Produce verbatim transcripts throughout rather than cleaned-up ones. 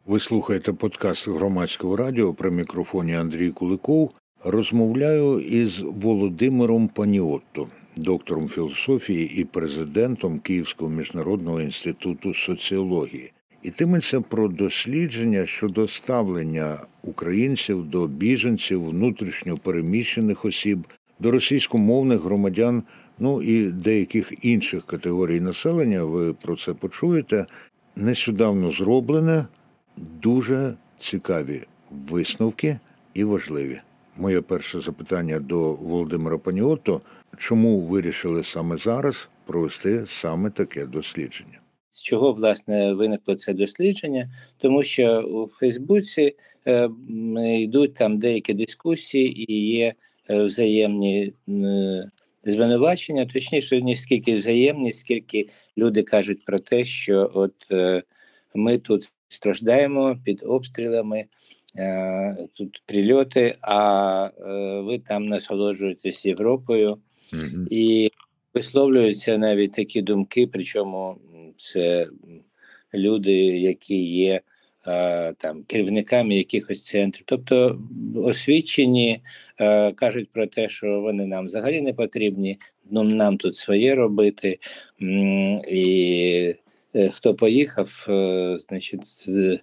Ви слухаєте подкаст Громадського радіо, при мікрофоні Андрій Куликов. Розмовляю із Володимиром Паніотто, доктором філософії і президентом Київського міжнародного інституту соціології. Йтиметься про дослідження щодо ставлення українців до біженців, внутрішньо переміщених осіб, до російськомовних громадян, ну і деяких інших категорій населення. Ви про це почуєте. Нещодавно зроблене, дуже цікаві висновки і важливі. Моє перше запитання до Володимира Паніотто: чому вирішили саме зараз провести саме таке дослідження? З чого, власне, виникло це дослідження? Тому що у Фейсбуці е, йдуть там деякі дискусії і є е, взаємні е, звинувачення, точніше, не скільки взаємні, скільки люди кажуть про те, що от е, ми тут страждаємо під обстрілами, е, тут прильоти, а е, ви там насолоджуєтесь Європою. Mm-hmm. І висловлюються навіть такі думки, причому це люди, які є е, там керівниками якихось центрів. Тобто освічені е, кажуть про те, що вони нам взагалі не потрібні, ну нам тут своє робити. І е, хто поїхав, е, значить, е,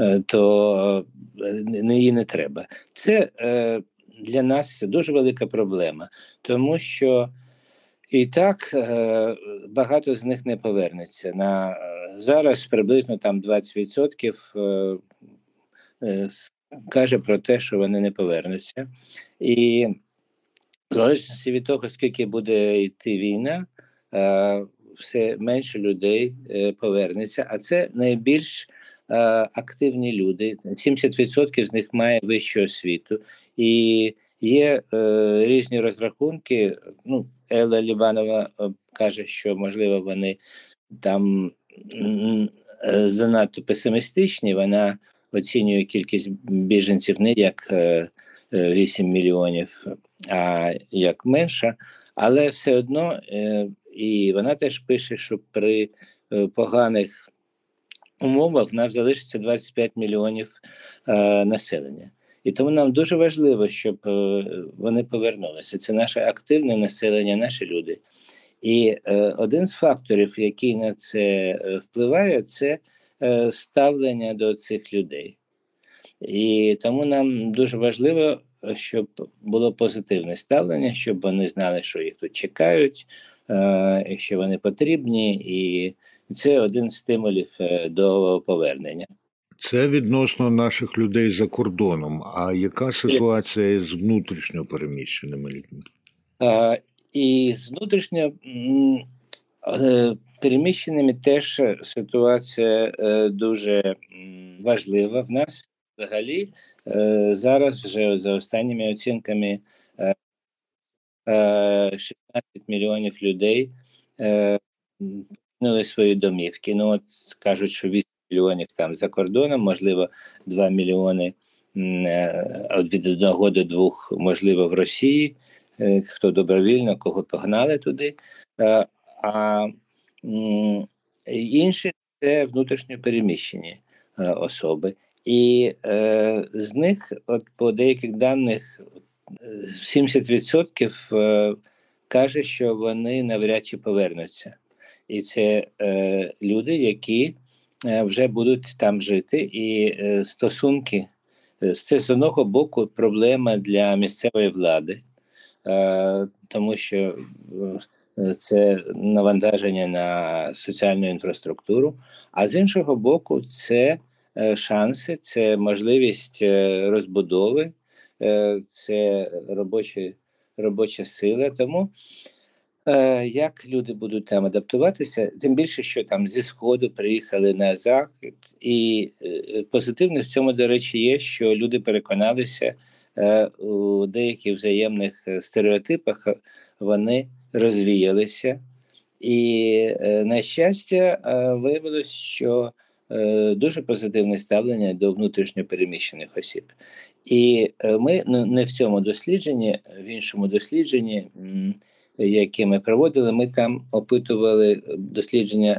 то е, її не треба. Це е, для нас дуже велика проблема, тому що і так е, багато з них не повернеться. На е, зараз приблизно там двадцять відсотків е, е, каже про те, що вони не повернуться. І в залежності від того, скільки буде йти війна, е, все менше людей е, повернеться. А це найбільш е, активні люди. сімдесят відсотків з них має вищу освіту. І є е, різні розрахунки. Ну, Елла Лібанова каже, що, можливо, вони там м, занадто песимістичні. Вона оцінює кількість біженців не як е, вісім мільйонів, а як менша. Але все одно, е, і вона теж пише, що при е, поганих умовах в нас залишиться двадцять п'ять мільйонів е, населення. І тому нам дуже важливо, щоб е, вони повернулися. Це наше активне населення, наші люди. І е, один з факторів, який на це е, впливає, це е, ставлення до цих людей. І тому нам дуже важливо, щоб було позитивне ставлення, щоб вони знали, що їх тут чекають, е, що вони потрібні. І це один з стимулів е, до повернення. Це відносно наших людей за кордоном. А яка ситуація з внутрішньо переміщеними людьми? А, і з внутрішньо е, переміщеними теж ситуація е, дуже важлива. В нас взагалі е, зараз вже за останніми оцінками е, е, шістнадцять мільйонів людей е, покинули свої домівки. Ну, от кажуть, що вісім мільйонів там за кордоном, можливо, два мільйони від одного до двох, можливо, в Росії, хто добровільно, кого погнали туди. А інші – це внутрішньо переміщені особи. І е, з них, от по деяких даних, сімдесят відсотків е, каже, що вони навряд чи повернуться. І це е, люди, які вже будуть там жити, і е, стосунки, це з одного боку проблема для місцевої влади, е, тому що е, це навантаження на соціальну інфраструктуру, а з іншого боку це е, шанси, це можливість е, розбудови, е, це робочі, робоча сила, тому як люди будуть там адаптуватися, тим більше, що там зі Сходу приїхали на Захід. І позитивно в цьому, до речі, є, що люди переконалися у деяких взаємних стереотипах, вони розвіялися. І, на щастя, виявилось, що дуже позитивне ставлення до внутрішньо переміщених осіб. І ми ну, не в цьому дослідженні, в іншому дослідженні, яке ми проводили, ми там опитували дослідження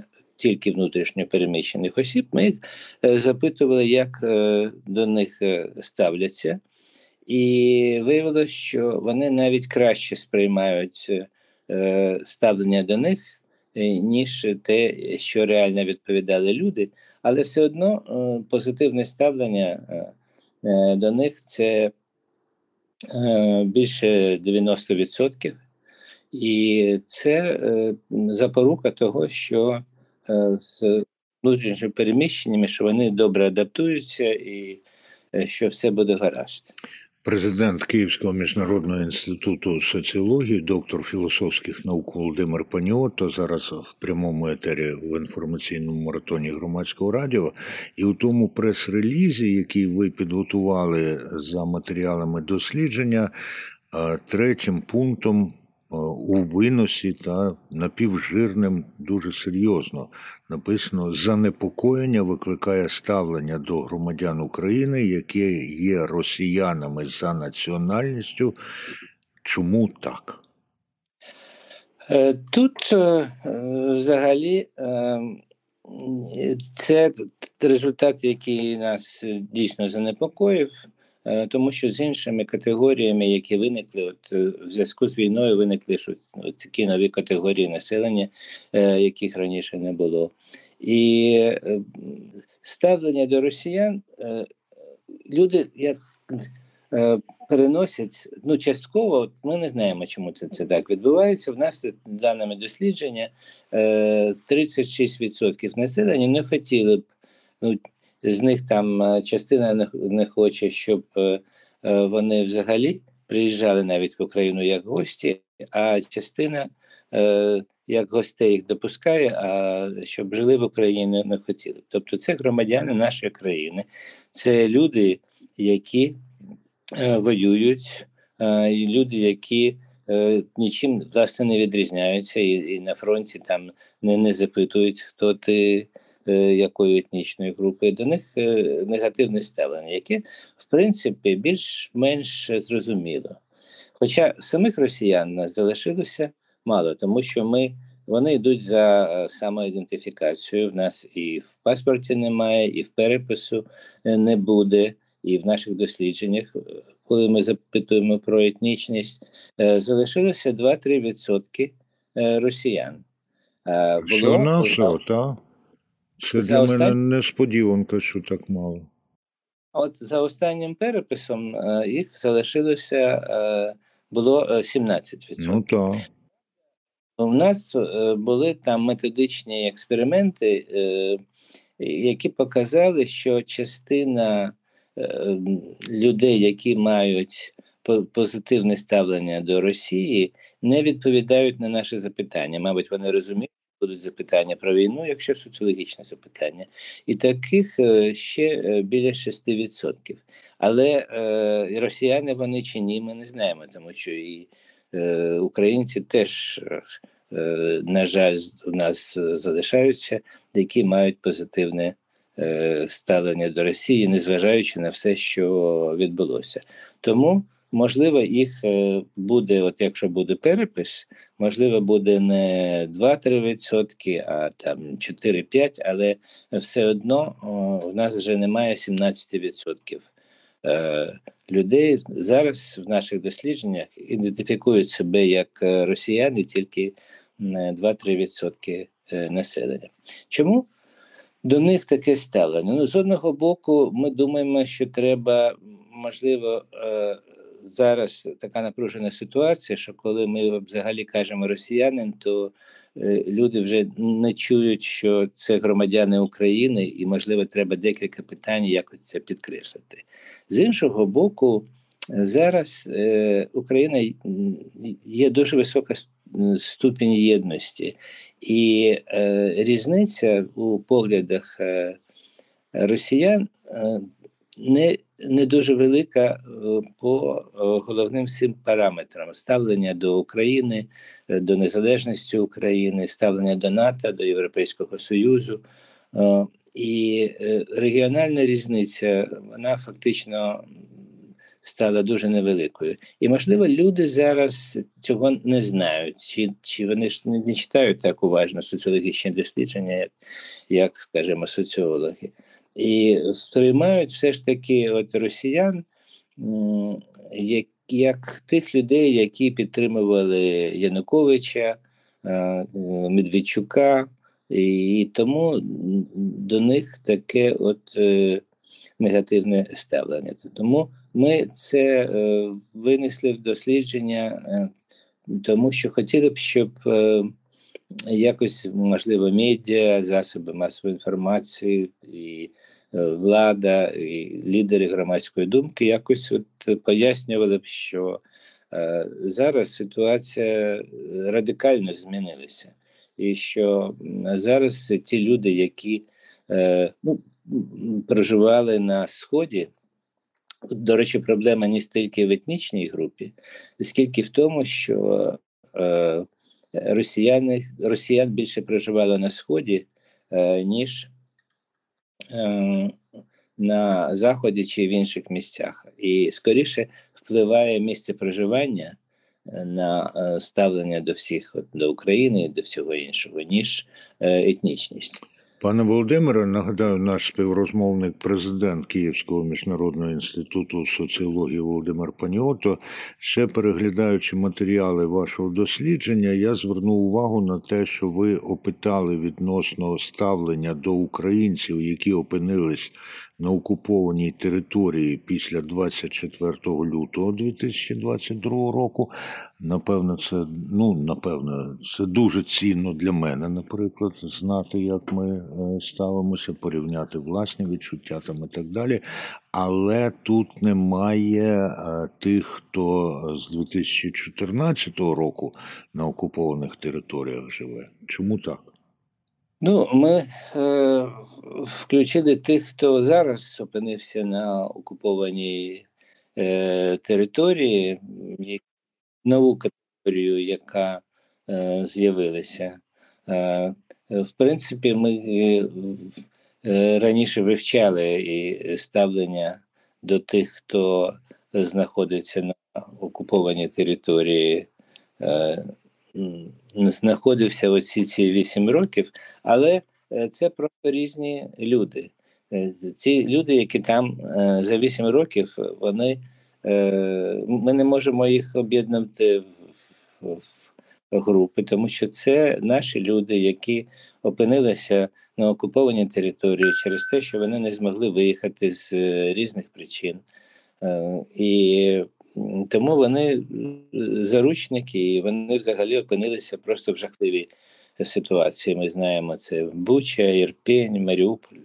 тільки внутрішньо переміщених осіб, ми їх е, запитували, як е, до них е, ставляться. І виявилось, що вони навіть краще сприймають е, ставлення до них, е, ніж те, що реально відповідали люди. Але все одно е, позитивне ставлення е, е, до них – це е, більше дев'яносто відсотків. І це е, запорука того, що е, з внутрішніми переміщеннями, що вони добре адаптуються і е, що все буде гаразд. Президент Київського міжнародного інституту соціології, доктор філософських наук Володимир Паніотто зараз в прямому етері в інформаційному маратоні Громадського радіо. І у тому прес-релізі, який ви підготували за матеріалами дослідження, третім пунктом у виносі та напівжирним дуже серйозно написано: занепокоєння викликає ставлення до громадян України, які є росіянами за національністю. Чому так? Тут взагалі це результат, який нас дійсно занепокоїв, тому що з іншими категоріями, які виникли, от в зв'язку з війною виникли що, от такі нові категорії населення, яких раніше не було. І ставлення до росіян люди як переносять, ну частково, ми не знаємо, чому це, це так відбувається. В нас, даними дослідження, тридцять шість відсотків населення не хотіли б, ну, з них там частина не, не хоче, щоб е, вони взагалі приїжджали навіть в Україну як гості, а частина е, як гостей їх допускає, а щоб жили в Україні не, не хотіли. Тобто це громадяни нашої країни, це люди, які е, воюють, е, люди, які е, нічим власне не відрізняються, і, і на фронті там не, не запитують, хто ти, якої етнічної групи, до них негативне ставлення, яке, в принципі, більш-менш зрозуміло. Хоча самих росіян нас залишилося мало, тому що ми, вони йдуть за самоідентифікацією. В нас і в паспорті немає, і в перепису не буде, і в наших дослідженнях, коли ми запитуємо про етнічність, залишилося два-три відсотки росіян. Що на все, так? Це За для остан... мене несподіванка, що так мало. От за останнім переписом е, їх залишилося, е, було сімнадцять відсотків. Ну так. У нас е, були там методичні експерименти, е, які показали, що частина е, людей, які мають позитивне ставлення до Росії, не відповідають на наші запитання. Мабуть, вони розуміють, будуть запитання про війну, якщо соціологічне запитання. І таких ще біля шість відсотків. Але е, росіяни вони чи ні, ми не знаємо, тому що і е, українці теж, е, на жаль, у нас залишаються, які мають позитивне е, ставлення до Росії, незважаючи на все, що відбулося. Тому можливо, їх буде, от якщо буде перепис, можливо, буде не два-три відсотки, а там чотири-п'ять, але все одно о, в нас вже немає сімнадцять відсотків е, людей. Зараз в наших дослідженнях ідентифікують себе як росіяни тільки два-три відсотки е, населення. Чому до них таке ставлення? Ну, з одного боку, ми думаємо, що треба, можливо, е, зараз така напружена ситуація, що коли ми взагалі кажемо росіянин, то е, люди вже не чують, що це громадяни України, і, можливо, треба декілька питань якось це підкреслити. З іншого боку, зараз е, Україна є дуже висока ступінь єдності, і е, різниця у поглядах е, росіян е, не не дуже велика по головним всім параметрам: ставлення до України, до незалежності України, ставлення до НАТО, до Європейського Союзу. І регіональна різниця, вона фактично стала дуже невеликою. І, можливо, люди зараз цього не знають, чи, чи вони ж не, не читають так уважно соціологічні дослідження, як, як, скажімо, соціологи. І сприймають все ж таки от росіян як, як тих людей, які підтримували Януковича, Медведчука, і тому до них таке от е, негативне ставлення. Тому ми це е, винесли в дослідження, е, тому що хотіли б, щоб е, якось, можливо, медіа, засоби масової інформації, і е, влада, і лідери громадської думки якось от пояснювали б, що е, зараз ситуація радикально змінилася. І що зараз ті люди, які е, ну, проживали на Сході, до речі, проблема не стільки в етнічній групі, скільки в тому, що е, росіяни, росіян більше проживало на Сході, е, ніж е, на Заході чи в інших місцях. І скоріше впливає місце проживання на ставлення до всіх, до України і до всього іншого, ніж етнічність. Пане Володимире, нагадаю, наш співрозмовник, президент Київського міжнародного інституту соціології Володимир Паніотто. Ще переглядаючи матеріали вашого дослідження, я звернув увагу на те, що ви опитали відносно ставлення до українців, які опинились на окупованій території після двадцять четвертого лютого дві тисячі двадцять другого року. Напевно, це, ну, напевно, це дуже цінно для мене, наприклад, знати, як ми ставимося, порівняти власні відчуття там і так далі. Але тут немає тих, хто з дві тисячі чотирнадцятого року на окупованих територіях живе. Чому так? Ну, ми е, включили тих, хто зараз опинився на окупованій е, території, нову категорію, яка е, з'явилася. Е, в принципі, ми е, раніше вивчали і ставлення до тих, хто знаходиться на окупованій території, е, знаходився оці ці вісім років, але це просто різні люди. Ці люди, які там за вісім років, вони, ми не можемо їх об'єднати в, в, в групи, тому що це наші люди, які опинилися на окупованій території через те, що вони не змогли виїхати з різних причин. І тому вони заручники, і вони взагалі опинилися просто в жахливій ситуації. Ми знаємо, це Буча, Ірпінь, Маріуполь.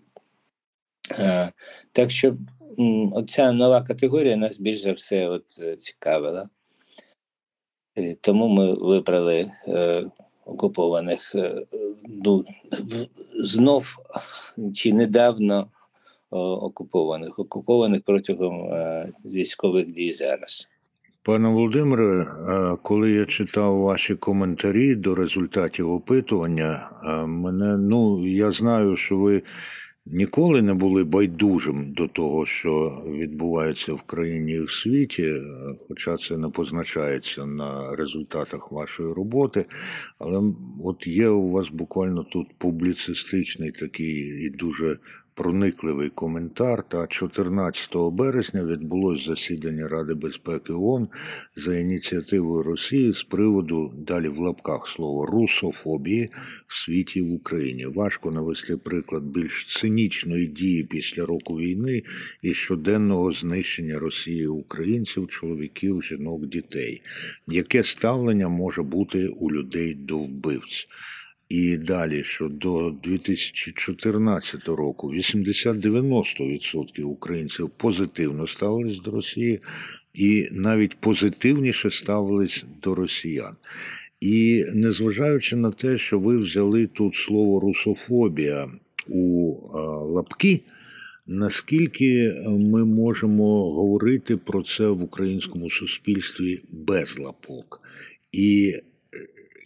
Так що оця нова категорія нас більш за все от цікавила. Тому ми вибрали е, окупованих, е, ну, знов чи недавно окупованих, окупованих протягом е, військових дій зараз. Пане Володимире, коли я читав ваші коментарі до результатів опитування, мене, ну, я знаю, що ви ніколи не були байдужим до того, що відбувається в країні і в світі, хоча це не позначається на результатах вашої роботи, але от є у вас буквально тут публіцистичний такий і дуже проникливий коментар. Та чотирнадцятого березня відбулось засідання Ради безпеки ООН за ініціативою Росії з приводу, далі в лапках слово, русофобії в світі і в Україні. Важко навести приклад більш цинічної дії після року війни і щоденного знищення Росії українців, чоловіків, жінок, дітей. Яке ставлення може бути у людей до вбивць? І далі, що до дві тисячі чотирнадцятого року вісімдесят-дев'яносто відсотків українців позитивно ставились до Росії і навіть позитивніше ставились до росіян. І незважаючи на те, що ви взяли тут слово «русофобія» у а, лапки, наскільки ми можемо говорити про це в українському суспільстві без лапок? І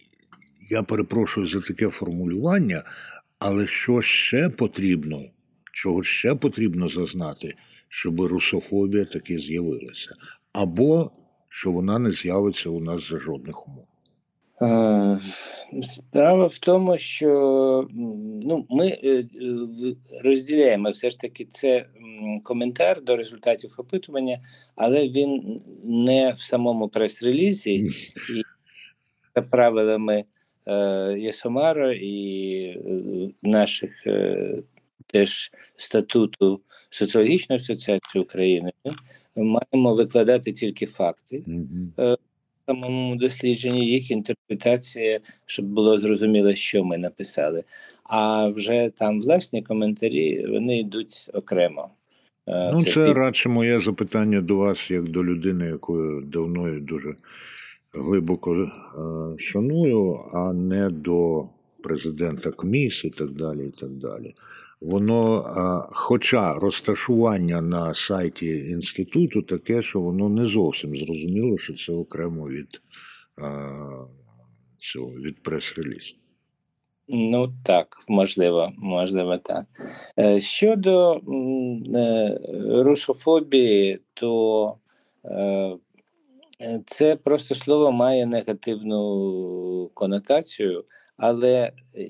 я перепрошую за таке формулювання, але що ще потрібно чого ще потрібно зазнати, щоб русофобія таки з'явилася, або що вона не з'явиться у нас за жодних умов? Е, Справа в тому, що ну, ми е, розділяємо все ж таки це коментар до результатів опитування, але він не в самому прес-релізі і за правилами е, Єсомара і е, наших е, теж статуту Соціологічної асоціації України. Ми маємо викладати тільки факти. Е, самому дослідженні, їх інтерпретація, щоб було зрозуміло, що ми написали. А вже там власні коментарі, вони йдуть окремо. Ну, це, це радше моє запитання до вас, як до людини, якою давно і дуже глибоко е, шаную, а не до президента КМІС і так далі, і так далі. Воно, е, хоча розташування на сайті інституту таке, що воно не зовсім зрозуміло, що це окремо від, е, цього, від прес-релізу. Ну так, можливо, можливо, так. Е, щодо е, русофобії, то е, це просто слово має негативну конотацію, але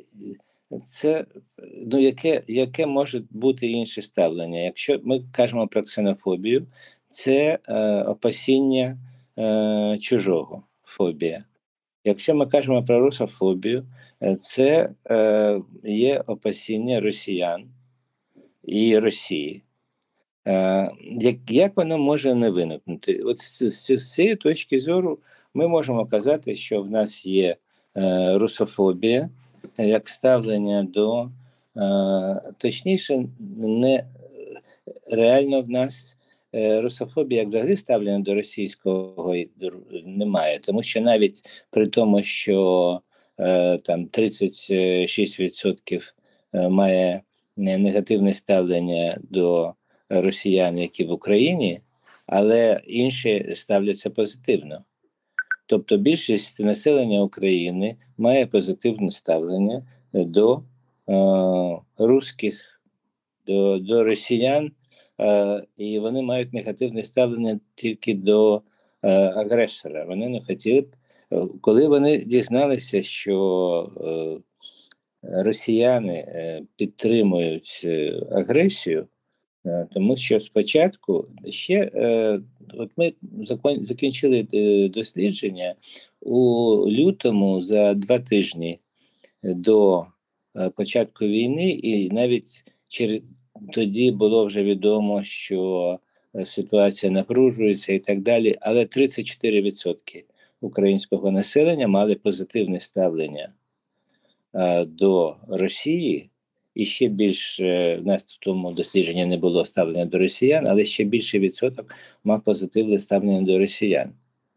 це ну, яке, яке може бути інше ставлення? Якщо ми кажемо про ксенофобію, це е, опасіння е, чужого, фобія. Якщо ми кажемо про русофобію, це е, є опасіння росіян і Росії. Е, як, як воно може не виникнути? От з, з, з цієї точки зору ми можемо казати, що в нас є е, русофобія, як ставлення до, е, точніше, не реально в нас русофобія, як взагалі ставлення до російського немає, тому що навіть при тому, що е, там тридцять шість відсотків має негативне ставлення до росіян, які в Україні, але інші ставляться позитивно. Тобто більшість населення України має позитивне ставлення до е, русських, до, до росіян, е, і вони мають негативне ставлення тільки до е, агресора. Вони не хотіли б, коли вони дізналися, що е, росіяни е, підтримують е, агресію, е, тому що спочатку ще е, от ми закон, закінчили дослідження у лютому за два тижні до е, початку війни, і навіть через тоді було вже відомо, що ситуація напружується і так далі, але тридцять чотири відсотки українського населення мали позитивне ставлення а, до Росії, і ще більше, в нас в тому дослідженні не було ставлення до росіян, але ще більший відсоток мав позитивне ставлення до росіян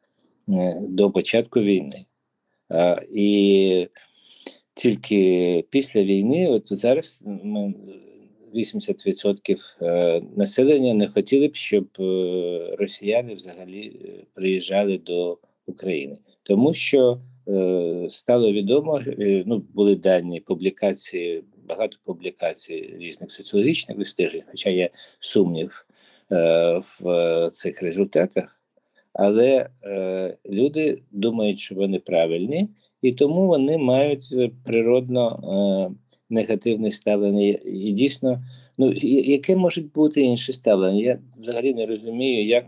до початку війни. А, і тільки після війни, от зараз ми вісімдесят відсотків населення не хотіли б, щоб росіяни взагалі приїжджали до України. Тому що е, стало відомо, е, ну, були дані публікації, багато публікацій різних соціологічних досліджень, хоча є сумнів е, в цих результатах, але е, люди думають, що вони правильні, і тому вони мають природно е, негативне ставлення. І дійсно, ну, яке може бути інше ставлення? Я взагалі не розумію, як,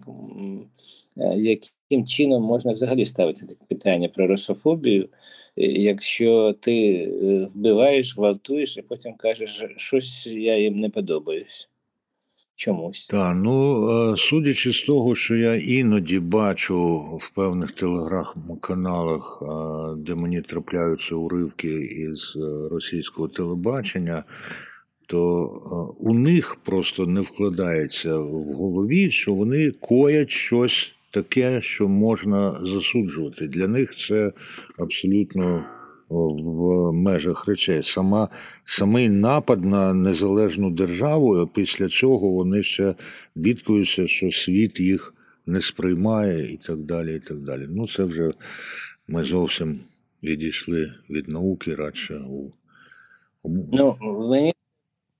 яким чином можна взагалі ставити таке питання про русофобію, якщо ти вбиваєш, гвалтуєш, і потім кажеш, щось я їм не подобаюсь. Чомусь. Так, ну, судячи з того, що я іноді бачу в певних телеграм-каналах, де мені трапляються уривки із російського телебачення, то у них просто не вкладається в голові, що вони коять щось таке, що можна засуджувати. Для них це абсолютно в межах речей. Сама, самий напад на незалежну державу, а після цього вони ще бідкуються, що світ їх не сприймає і так далі, і так далі. Ну, це вже ми зовсім відійшли від науки радше у... Ну, мені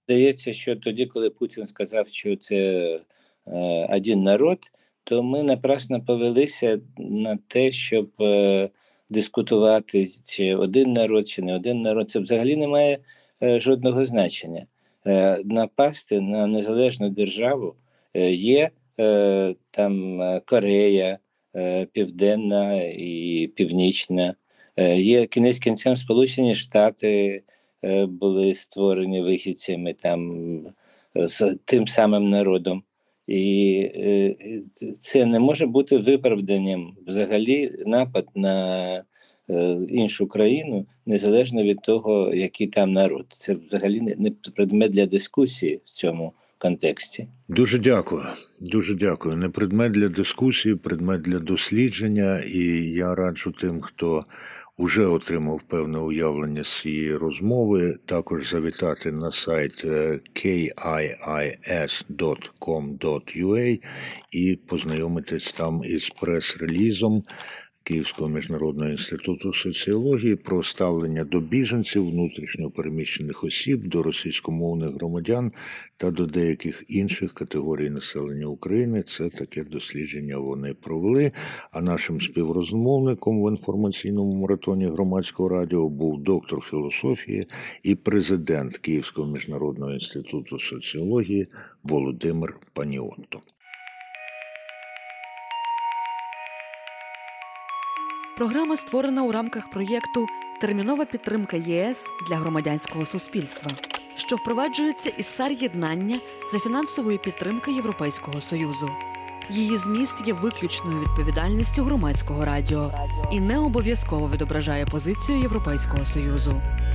здається, що тоді, коли Путін сказав, що це один народ, то ми напрасно повелися на те, щоб дискутувати, чи один народ, чи не один народ. Це взагалі не має жодного значення. Напасти на незалежну державу є там Корея, Південна і Північна. Є кінець кінцем Сполучені Штати були створені вихідцями там з тим самим народом. І це не може бути виправданням взагалі напад на іншу країну, незалежно від того, який там народ. Це взагалі не предмет для дискусії в цьому контексті. Дуже дякую. Дуже дякую. Не предмет для дискусії, предмет для дослідження. І я раджу тим, хто уже отримав певне уявлення з цієї розмови, також завітати на сайт кей ай ай ес крапка ком крапка ю а і познайомитись там із прес-релізом Київського міжнародного інституту соціології про ставлення до біженців, внутрішньо переміщених осіб, до російськомовних громадян та до деяких інших категорій населення України. Це таке дослідження вони провели. А нашим співрозмовником в інформаційному маратоні Громадського радіо був доктор філософії і президент Київського міжнародного інституту соціології Володимир Паніотто. Програма створена у рамках проєкту «Термінова підтримка ЄС для громадянського суспільства», що впроваджується із САР-єднання за фінансової підтримки Європейського Союзу. Її зміст є виключною відповідальністю Громадського радіо і не обов'язково відображає позицію Європейського Союзу.